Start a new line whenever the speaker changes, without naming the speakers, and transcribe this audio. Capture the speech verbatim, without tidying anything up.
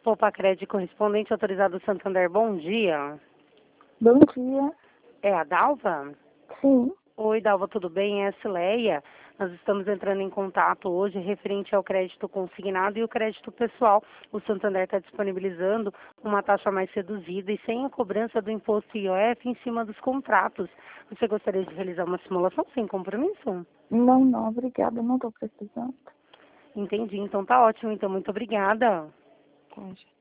Popacred, correspondente autorizado Santander, bom dia.
Bom dia.
É a Dalva?
Sim.
Oi, Dalva, tudo bem? É a Cileia. Nós estamos entrando em contato hoje referente ao crédito consignado e o crédito pessoal. O Santander está disponibilizando uma taxa mais reduzida e sem a cobrança do imposto I O F em cima dos contratos. Você gostaria de realizar uma simulação sem compromisso?
Não, não, obrigada. Não estou precisando.
Entendi, então tá ótimo. Então, muito obrigada.
Tá, gente.